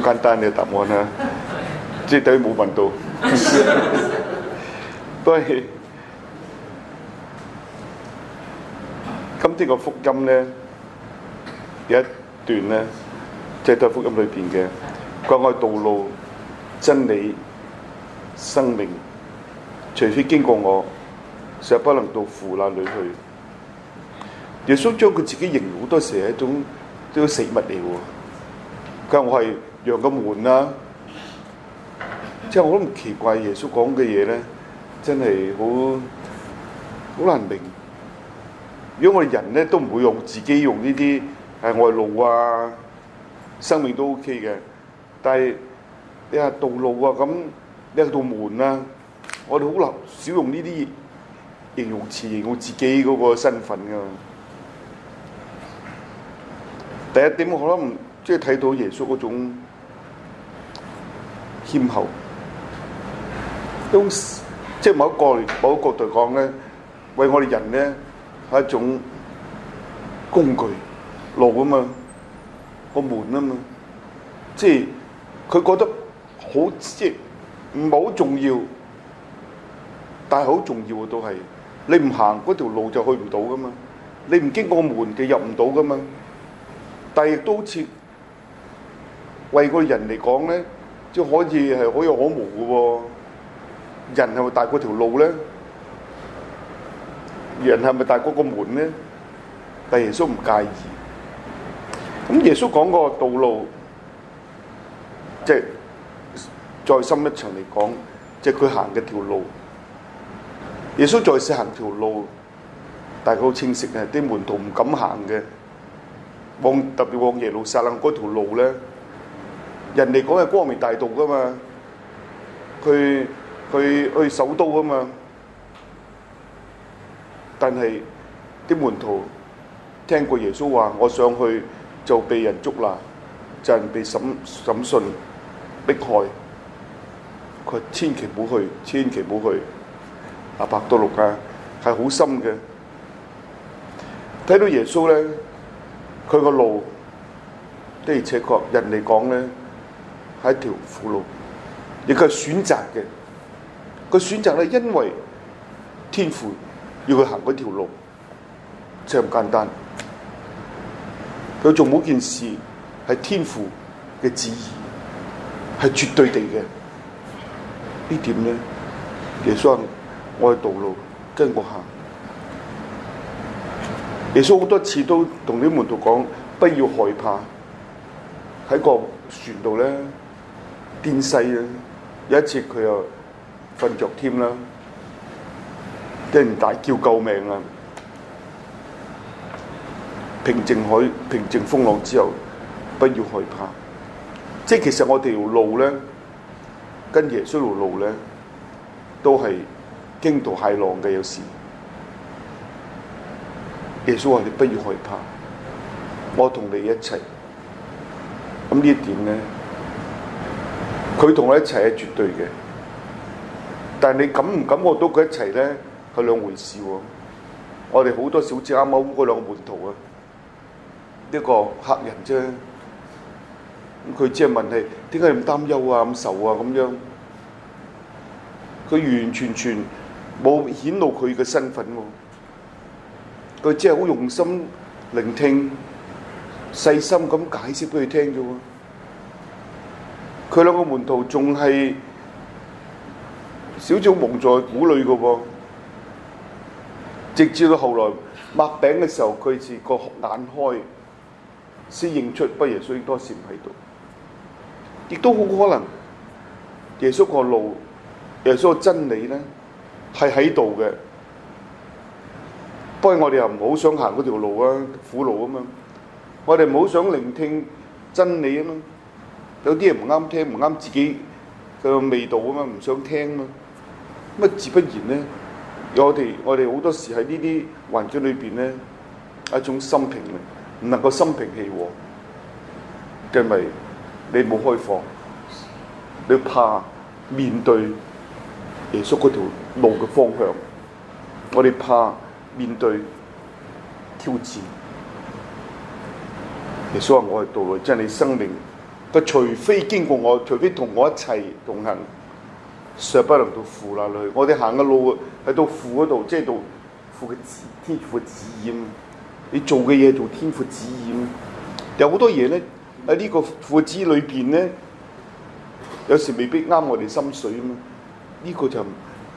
簡單嘅答案啦，即係等於冇問到。都係今天個福音咧有一段咧，即係都係福音裏邊嘅，講我道路、真理、生命，除非經過我，實不能到父那裏去。耶穌將佢自己形容好多時係一種死物嚟喎。佢話我係羊嘅門啦，即係我都唔奇怪耶穌講嘅嘢咧，真係好難明。如果我哋人咧都唔會用自己用呢啲外路啊、生命都 OK 嘅，但係你話道路啊咁，你係道門啊，我哋好少用呢啲形容詞形容自己嗰個身份㗎。第一點，我可能即係睇到耶穌嗰種謙厚，即係某一個角度講咧，為我哋人咧係一種工具路啊嘛，個門啊嘛，即係佢覺得好即係唔係好重要，但係好重要嘅都係你唔行嗰條路就去唔到噶嘛，你唔經過門就入唔到噶嘛。但係亦都好似為個人嚟講咧，即係可以係可有可無嘅喎。人係咪大過條路咧？人係咪大過個門咧？但係耶穌唔介意。咁耶穌講個道路，即係再深一層嚟講，即係佢行嘅條路。耶穌在世行條路，大家好清晰嘅，啲門徒唔敢行嘅。特別往耶路撒冷嗰條路咧，人哋講係光明大道噶嘛，佢去首都啊嘛，但係啲門徒聽過耶穌話，我上去就被人捉拿，就係被審訊迫害，佢千祈唔好去，千祈唔好去。阿伯多祿啊，係好深嘅，睇到耶穌咧。佢個路的而且確，人嚟講咧係一條苦路，亦佢係選擇嘅。佢選擇咧，因為天父要佢行嗰條路，就咁簡單。佢做每件事係天父嘅旨意，係絕對地嘅。呢點咧，耶穌話我嘅道路跟我行。耶穌好多次都同啲門徒講，不要害怕。喺個船度咧顛西啦，有一次佢又瞓着添啦，啲人大叫救命啊！平靜風浪之後，不要害怕。即係其實我哋條路咧，跟耶穌條路咧，都係驚濤駭浪嘅有時。耶穌話：你不要害怕，我同你一齊。咁呢一點咧，佢同我一齊係絕對嘅。但係你感唔感覺到佢一齊咧，係兩回事喎。我哋好多小子啱啱嗰兩個門徒啊，一個客人啫。咁佢只係問係點解咁擔憂啊、咁愁啊咁樣。佢完完全全冇顯露佢嘅身份喎。佢只係好用心聆聽、細心咁解釋俾佢聽啫喎。佢兩個門徒仲係小小蒙在鼓裏嘅喎。直至到後來擘餅嘅時候，佢是個眼開，先認出不耶穌多時唔喺度。亦都好可能耶穌個路、耶穌個真理咧係喺度嘅。不過我哋又唔好想行嗰條路啊，苦路啊嘛。我哋唔好想聆聽真理啊嘛。有啲人唔啱聽，唔啱自己嘅味道啊嘛，唔想聽啊嘛。乜自不然咧？我哋好多時喺呢啲環境裏邊咧，一種心平唔能夠心平氣和，因為你冇開放，你怕面對耶穌嗰條路嘅方向，我哋怕面對挑戰。耶穌話：我係道路、真理、生命， 佢除非經過我，除非同我一齊同行，尚不能到父那裏。我哋行嘅路喺到父嗰度，即係到父嘅天父嘅旨意。你做嘅嘢做天父旨意。有好多嘢咧喺呢個父旨意裏邊咧，有時未必啱我哋心水啊嘛。呢個就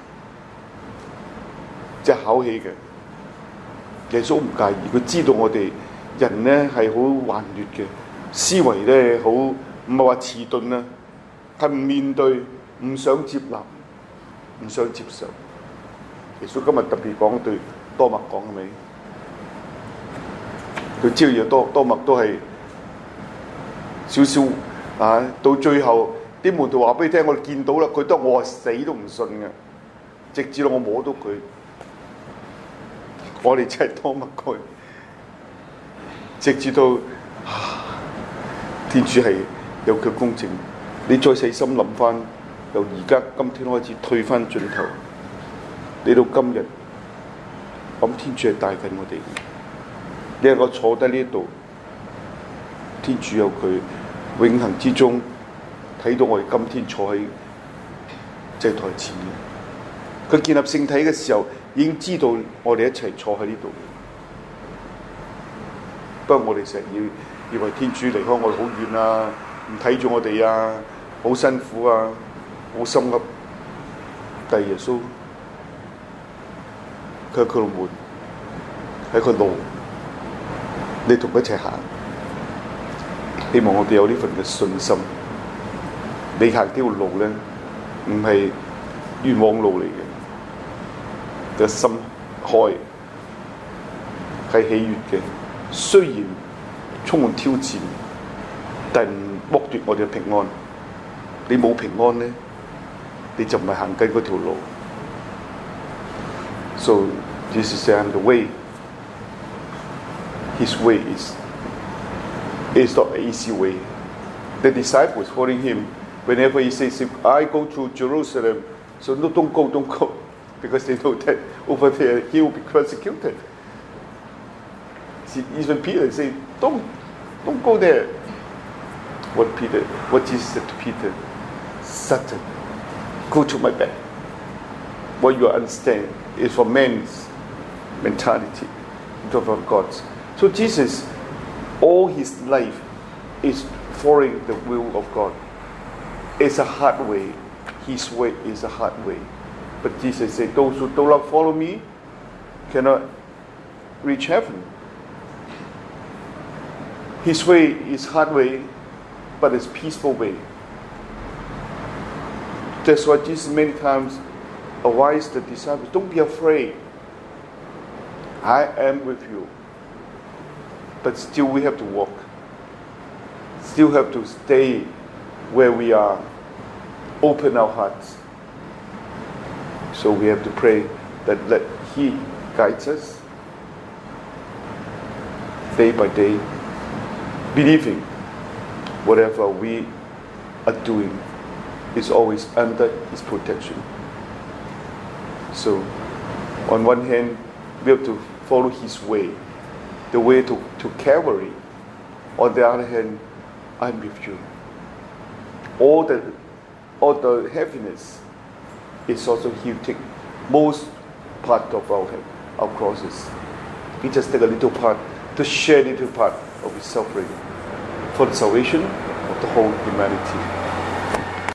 即係考起嘅。耶穌唔介意，佢知道我哋人咧係好頑劣嘅，思維咧好唔係話遲鈍啊，係唔面對、唔想接納、唔想接受。耶穌今日特別講對多默講係咪？佢知道有多默都係少少啊，到最後啲門徒話俾你聽，我哋見到啦，佢得我係死都唔信嘅，直至到我摸到佢。我哋真係多默佢，直至到天主係有佢公正。你再細心諗翻，由而家今天開始退翻轉頭，你到今日，咁天主係帶緊我哋。你係我坐低呢度，天主有佢永恆之中睇到我哋今天坐喺祭台前嘅。佢建立聖體嘅時候，已經知道我哋一齊坐喺呢度。不過我哋成日以為天主離開我哋好遠啊，唔睇住我哋啊，好辛苦啊，好心噏。但係耶穌，佢係佢路門，喺佢路，你同佢一齊行。希望我哋有呢份嘅信心。你行呢條路咧，唔係冤枉路嚟嘅。嘅心開係喜悅嘅，雖然充滿挑戰，但唔剝奪我哋嘅平安。你冇平安咧，你就唔係行緊嗰條路。So this is the way. His way is not an easy way. The disciples following him, whenever he says, "If I go to Jerusalem," so no, don't go. Because they know that over there he will be persecuted. See, even Peter said, don't go there. What Jesus said to Peter? Satan, go to my back. What you understand is for man's mentality, not for God's. So Jesus, all his life is following the will of God. It's a hard way. His way is a hard way. But Jesus said, those who do not follow me cannot reach heaven. His way is hard way, but it's peaceful way. That's why Jesus many times advised the disciples, don't be afraid. I am with you. But still we have to walk. Still have to stay where we are. Open our hearts. So we have to pray that let He guides us day by day, believing whatever we are doing is always under His protection. So on one hand, we have to follow His way, the way to Calvary. On the other hand, I'm with you. All the heaviness is also He will take most part of our crosses. He just take a little part to share a little part of His suffering for the salvation of the whole humanity.